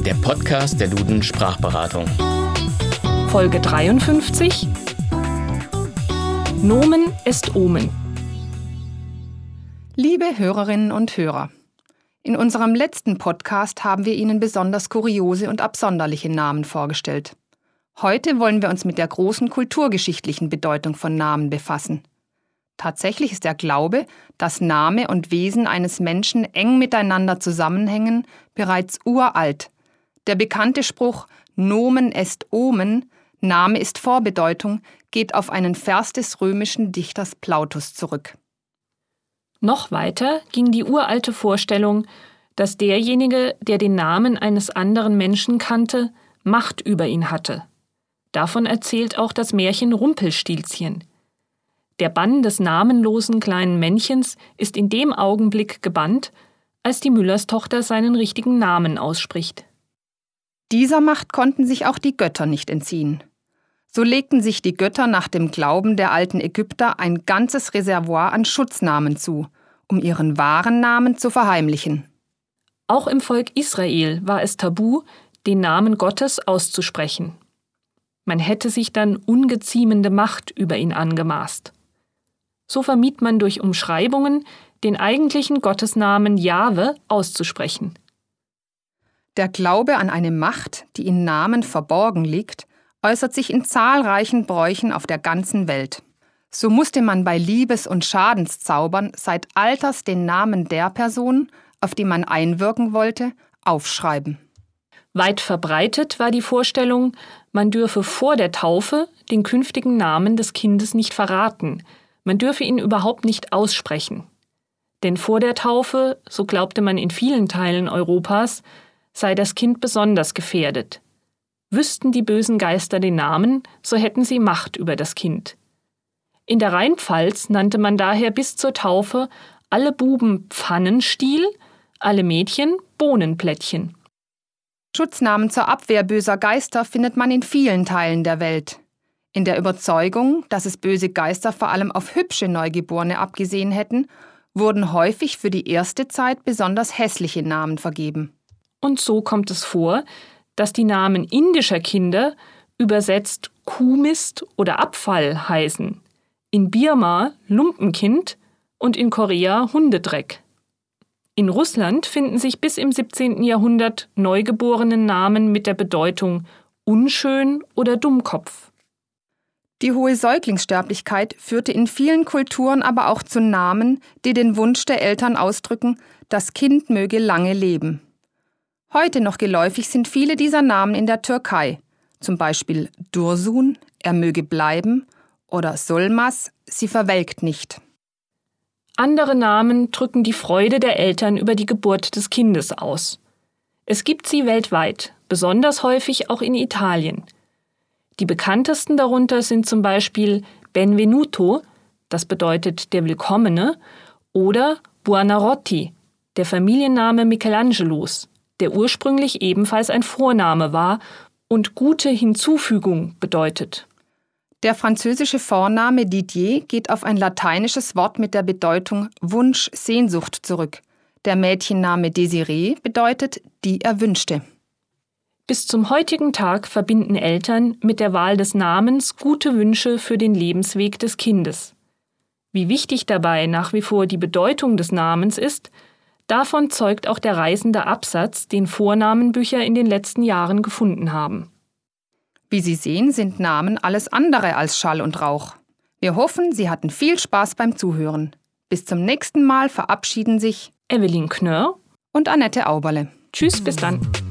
der Podcast der Duden Sprachberatung. Folge 53: Nomen est Omen. Liebe Hörerinnen und Hörer, in unserem letzten Podcast haben wir Ihnen besonders kuriose und absonderliche Namen vorgestellt. Heute wollen wir uns mit der großen kulturgeschichtlichen Bedeutung von Namen befassen. Tatsächlich ist der Glaube, dass Name und Wesen eines Menschen eng miteinander zusammenhängen, bereits uralt. Der bekannte Spruch Nomen est Omen, Name ist Vorbedeutung, geht auf einen Vers des römischen Dichters Plautus zurück. Noch weiter ging die uralte Vorstellung, dass derjenige, der den Namen eines anderen Menschen kannte, Macht über ihn hatte. Davon erzählt auch das Märchen Rumpelstilzchen. Der Bann des namenlosen kleinen Männchens ist in dem Augenblick gebannt, als die Müllerstochter seinen richtigen Namen ausspricht. Dieser Macht konnten sich auch die Götter nicht entziehen. So legten sich die Götter nach dem Glauben der alten Ägypter ein ganzes Reservoir an Schutznamen zu, um ihren wahren Namen zu verheimlichen. Auch im Volk Israel war es tabu, den Namen Gottes auszusprechen. Man hätte sich dann ungeziemende Macht über ihn angemaßt. So vermied man durch Umschreibungen, den eigentlichen Gottesnamen Jahwe auszusprechen. Der Glaube an eine Macht, die in Namen verborgen liegt, äußert sich in zahlreichen Bräuchen auf der ganzen Welt. So musste man bei Liebes- und Schadenszaubern seit alters den Namen der Person, auf die man einwirken wollte, aufschreiben. Weit verbreitet war die Vorstellung, man dürfe vor der Taufe den künftigen Namen des Kindes nicht verraten, man dürfe ihn überhaupt nicht aussprechen. Denn vor der Taufe, so glaubte man in vielen Teilen Europas, sei das Kind besonders gefährdet. Wüssten die bösen Geister den Namen, so hätten sie Macht über das Kind. In der Rheinpfalz nannte man daher bis zur Taufe alle Buben Pfannenstiel, alle Mädchen Bohnenplättchen. Schutznamen zur Abwehr böser Geister findet man in vielen Teilen der Welt. In der Überzeugung, dass es böse Geister vor allem auf hübsche Neugeborene abgesehen hätten, wurden häufig für die erste Zeit besonders hässliche Namen vergeben. Und so kommt es vor, dass die Namen indischer Kinder übersetzt Kuhmist oder Abfall heißen, in Birma Lumpenkind und in Korea Hundedreck. In Russland finden sich bis im 17. Jahrhundert neugeborenen Namen mit der Bedeutung unschön oder Dummkopf. Die hohe Säuglingssterblichkeit führte in vielen Kulturen aber auch zu Namen, die den Wunsch der Eltern ausdrücken, das Kind möge lange leben. Heute noch geläufig sind viele dieser Namen in der Türkei, zum Beispiel Dursun, er möge bleiben, oder Solmaz, sie verwelkt nicht. Andere Namen drücken die Freude der Eltern über die Geburt des Kindes aus. Es gibt sie weltweit, besonders häufig auch in Italien. Die bekanntesten darunter sind zum Beispiel Benvenuto, das bedeutet der Willkommene, oder Buonarroti, der Familienname Michelangelos, der ursprünglich ebenfalls ein Vorname war und gute Hinzufügung bedeutet. Der französische Vorname Didier geht auf ein lateinisches Wort mit der Bedeutung Wunsch, Sehnsucht zurück. Der Mädchenname Desiree bedeutet die Erwünschte. Bis zum heutigen Tag verbinden Eltern mit der Wahl des Namens gute Wünsche für den Lebensweg des Kindes. Wie wichtig dabei nach wie vor die Bedeutung des Namens ist, davon zeugt auch der reißende Absatz, den Vornamenbücher in den letzten Jahren gefunden haben. Wie Sie sehen, sind Namen alles andere als Schall und Rauch. Wir hoffen, Sie hatten viel Spaß beim Zuhören. Bis zum nächsten Mal verabschieden sich Evelyn Knörr und Annette Auberle. Tschüss, bis dann.